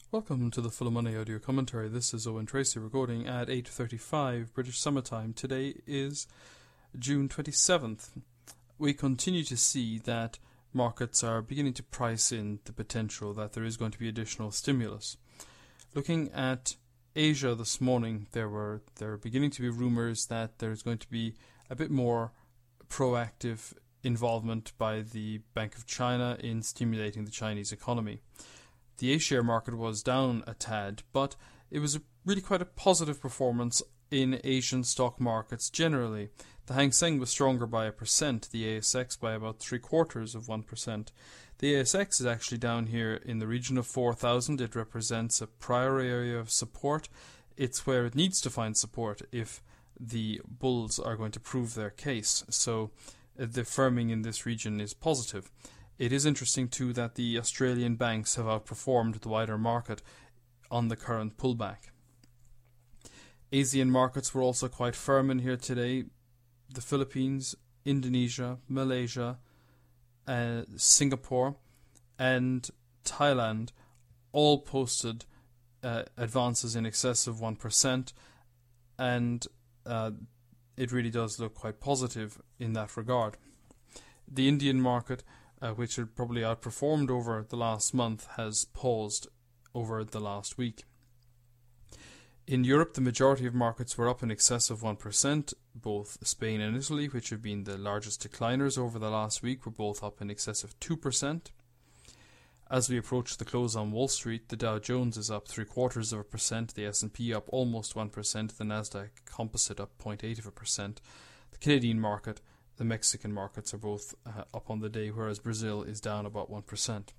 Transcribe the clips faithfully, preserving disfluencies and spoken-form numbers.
Welcome to the Full of Money audio commentary. This is Owen Tracy recording at eight thirty-five British Summer Time. Today is June twenty-seventh. We continue to see that markets are beginning to price in the potential that there is going to be additional stimulus. Looking at Asia this morning, there were there are beginning to be rumours that there's going to be a bit more proactive involvement by the Bank of China in stimulating the Chinese economy. The A-share market was down a tad, but it was a, really quite a positive performance in Asian stock markets generally. The Hang Seng was stronger by a percent, the A S X by about three quarters of one percent. The A S X is actually down here in the region of four thousand. It represents a prior area of support. It's where it needs to find support if the bulls are going to prove their case. So uh, the firming in this region is positive. It is interesting too that the Australian banks have outperformed the wider market on the current pullback. Asian markets were also quite firm in here today. The Philippines, Indonesia, Malaysia, uh, Singapore and Thailand all posted uh, advances in excess of one percent, and uh, it really does look quite positive in that regard. The Indian market, Uh, which had probably outperformed over the last month, has paused over the last week. In Europe, the majority of markets were up in excess of one percent. Both Spain and Italy, which have been the largest decliners over the last week, were both up in excess of two percent. As we approach the close on Wall Street, the Dow Jones is up three quarters of a percent, the S and P up almost one percent, the Nasdaq Composite up zero point eight of a percent. The Canadian market, the Mexican markets are both uh, up on the day, whereas Brazil is down about one percent.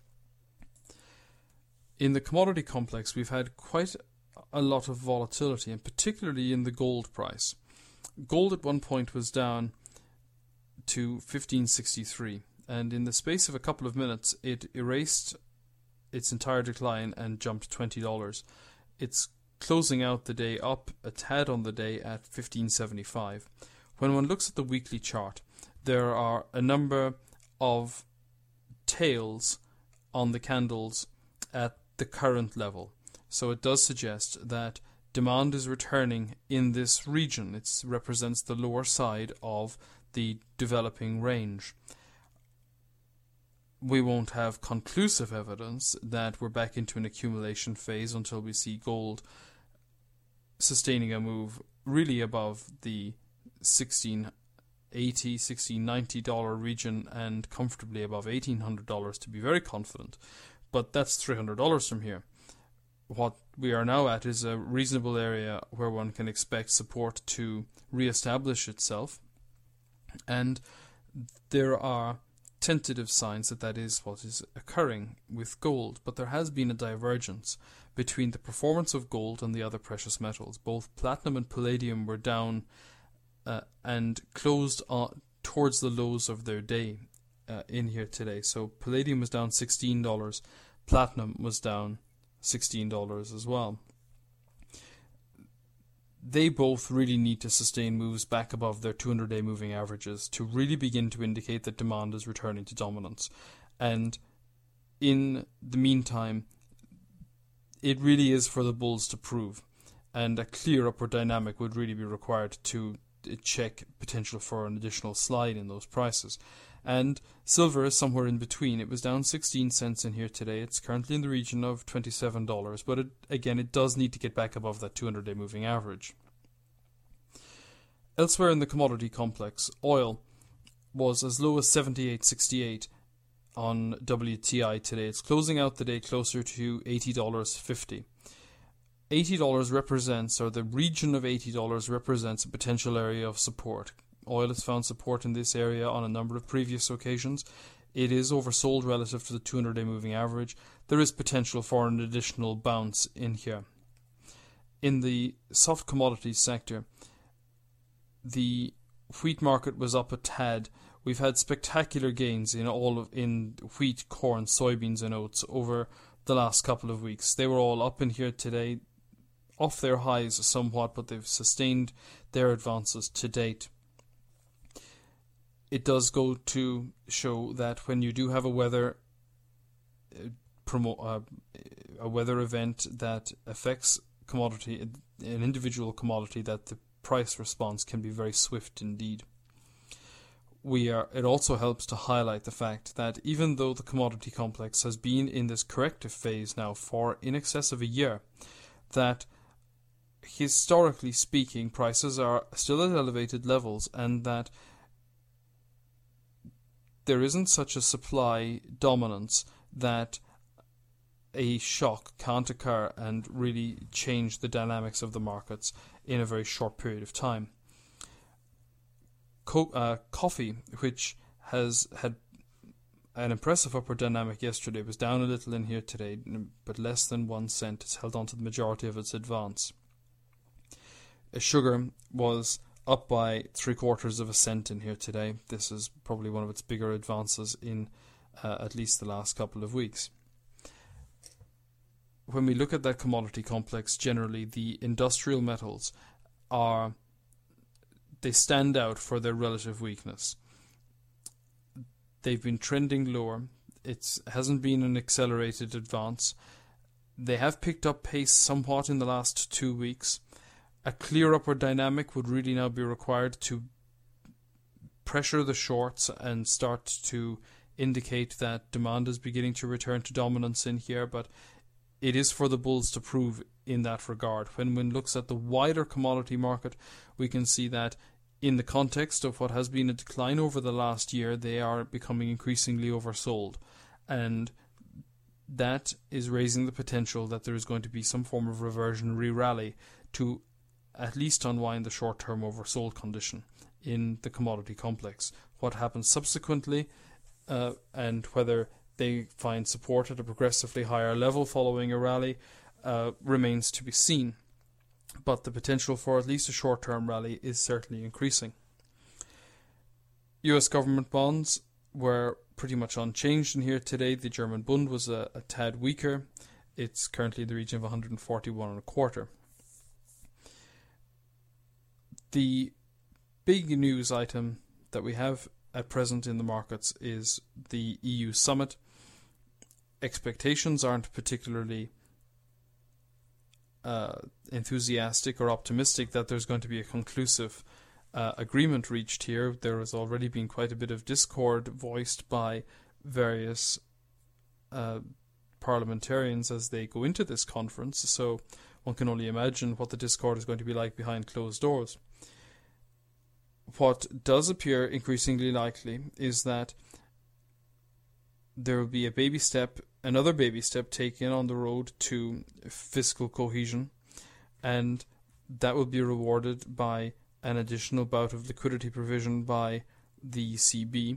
In the commodity complex, we've had quite a lot of volatility, and particularly in the gold price. Gold at one point was down to fifteen sixty-three, and in the space of a couple of minutes, it erased its entire decline and jumped twenty dollars. It's closing out the day up a tad on the day at fifteen seventy-five. When one looks at the weekly chart, there are a number of tails on the candles at the current level. So it does suggest that demand is returning in this region. It represents the lower side of the developing range. We won't have conclusive evidence that we're back into an accumulation phase until we see gold sustaining a move really above the sixteen eighty, sixteen ninety dollar region and comfortably above eighteen hundred dollars to be very confident. But that's three hundred dollars from here. What we are now at is a reasonable area where one can expect support to re-establish itself, and there are tentative signs that that is what is occurring with gold. But there has been a divergence between the performance of gold and the other precious metals. Both platinum and palladium were down Uh, and closed on, towards the lows of their day uh, in here today. So palladium was down sixteen dollars, platinum was down sixteen dollars as well. They both really need to sustain moves back above their two hundred day moving averages to really begin to indicate that demand is returning to dominance. And in the meantime, it really is for the bulls to prove, and a clear upward dynamic would really be required to check potential for an additional slide in those prices. And silver is somewhere in between. It was down sixteen cents in here today. It's currently in the region of twenty-seven dollars, but it, again, it does need to get back above that two hundred day moving average. Elsewhere in the commodity complex, oil was as low as seventy-eight sixty-eight on W T I today. It's closing out the day closer to eighty dollars fifty. eighty dollars represents, or the region of eighty dollars represents, a potential area of support. Oil has found support in this area on a number of previous occasions. It is oversold relative to the two hundred day moving average. There is potential for an additional bounce in here. In the soft commodities sector, the wheat market was up a tad. We've had spectacular gains in all of in wheat, corn, soybeans and oats over the last couple of weeks. They were all up in here today, off their highs somewhat, but they've sustained their advances to date. It does go to show that when you do have a weather promote uh, a weather event that affects commodity, an individual commodity, that the price response can be very swift indeed. We are. It also helps to highlight the fact that even though the commodity complex has been in this corrective phase now for in excess of a year, that historically speaking, prices are still at elevated levels, and that there isn't such a supply dominance that a shock can't occur and really change the dynamics of the markets in a very short period of time. Co- uh, coffee, which has had an impressive upward dynamic yesterday, was down a little in here today, but less than one cent. It's held on to the majority of its advance. Sugar was up by three quarters of a cent in here today. This is probably one of its bigger advances in uh, at least the last couple of weeks. When we look at that commodity complex, generally the industrial metals are, they stand out for their relative weakness. They've been trending lower. It hasn't been an accelerated advance. They have picked up pace somewhat in the last two weeks. A clear upward dynamic would really now be required to pressure the shorts and start to indicate that demand is beginning to return to dominance in here, but it is for the bulls to prove in that regard. When one looks at the wider commodity market, we can see that in the context of what has been a decline over the last year, they are becoming increasingly oversold, and that is raising the potential that there is going to be some form of reversionary rally to at least unwind the short-term oversold condition in the commodity complex. What happens subsequently uh, and whether they find support at a progressively higher level following a rally uh, remains to be seen. But the potential for at least a short-term rally is certainly increasing. U S government bonds were pretty much unchanged in here today. The German Bund was a, a tad weaker. It's currently in the region of one hundred forty-one and a quarter. The big news item that we have at present in the markets is the E U summit. Expectations aren't particularly uh, enthusiastic or optimistic that there's going to be a conclusive uh, agreement reached here. There has already been quite a bit of discord voiced by various uh, parliamentarians as they go into this conference, so one can only imagine what the discord is going to be like behind closed doors. What does appear increasingly likely is that there will be a baby step, another baby step taken on the road to fiscal cohesion, and that will be rewarded by an additional bout of liquidity provision by the E C B.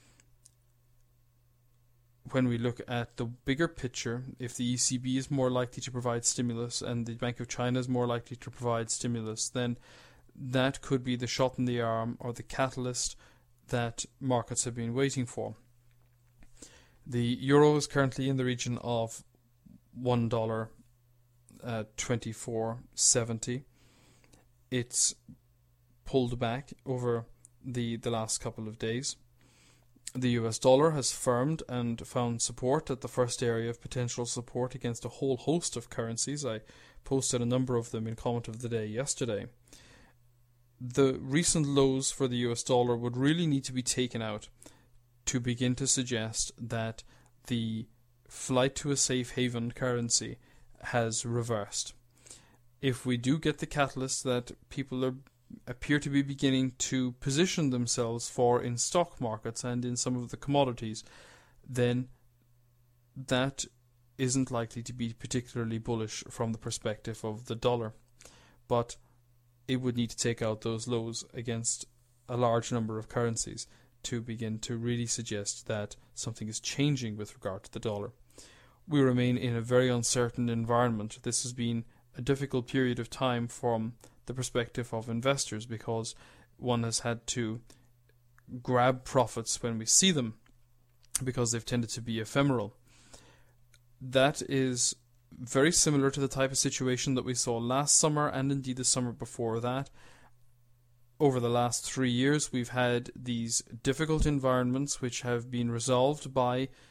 When we look at the bigger picture, if the E C B is more likely to provide stimulus and the Bank of China is more likely to provide stimulus, then that could be the shot in the arm or the catalyst that markets have been waiting for. The euro is currently in the region of one dollar twenty-four seventy. It's pulled back over the, the last couple of days. The U S dollar has firmed and found support at the first area of potential support against a whole host of currencies. I posted a number of them in comment of the day yesterday. The recent lows for the U S dollar would really need to be taken out to begin to suggest that the flight to a safe haven currency has reversed. If we do get the catalyst that people are appear to be beginning to position themselves for in stock markets and in some of the commodities, then that isn't likely to be particularly bullish from the perspective of the dollar. But it would need to take out those lows against a large number of currencies to begin to really suggest that something is changing with regard to the dollar. We remain in a very uncertain environment. This has been a difficult period of time from the perspective of investors because one has had to grab profits when we see them because they've tended to be ephemeral. That is very similar to the type of situation that we saw last summer and indeed the summer before that. Over the last three years, we've had these difficult environments which have been resolved by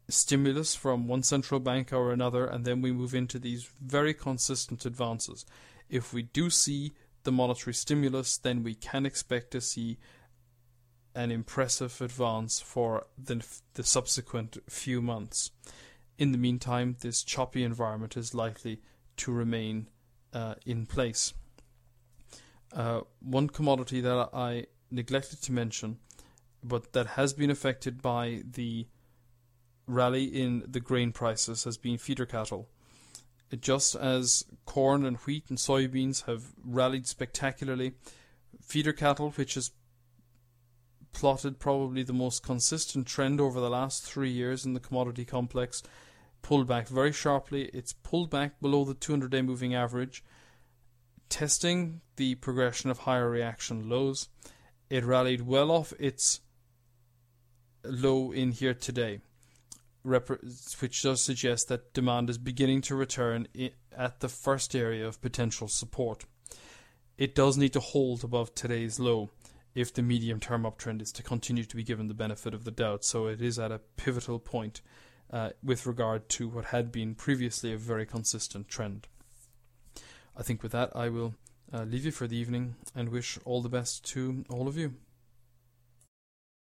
stimulus from one central bank or another, and then we move into these very consistent advances. If we do see the monetary stimulus, then we can expect to see an impressive advance for the, the subsequent few months. In the meantime, this choppy environment is likely to remain uh, in place. Uh, one commodity that I neglected to mention, but that has been affected by the rally in the grain prices, has been feeder cattle. Just as corn and wheat and soybeans have rallied spectacularly, feeder cattle, which has plotted probably the most consistent trend over the last three years in the commodity complex, pulled back very sharply. It's pulled back below the two hundred day moving average, testing the progression of higher reaction lows. It rallied well off its low in here today, which does suggest that demand is beginning to return at the first area of potential support. It does need to hold above today's low if the medium-term uptrend is to continue to be given the benefit of the doubt. So it is at a pivotal point uh, with regard to what had been previously a very consistent trend. I think with that I will uh, leave you for the evening and wish all the best to all of you.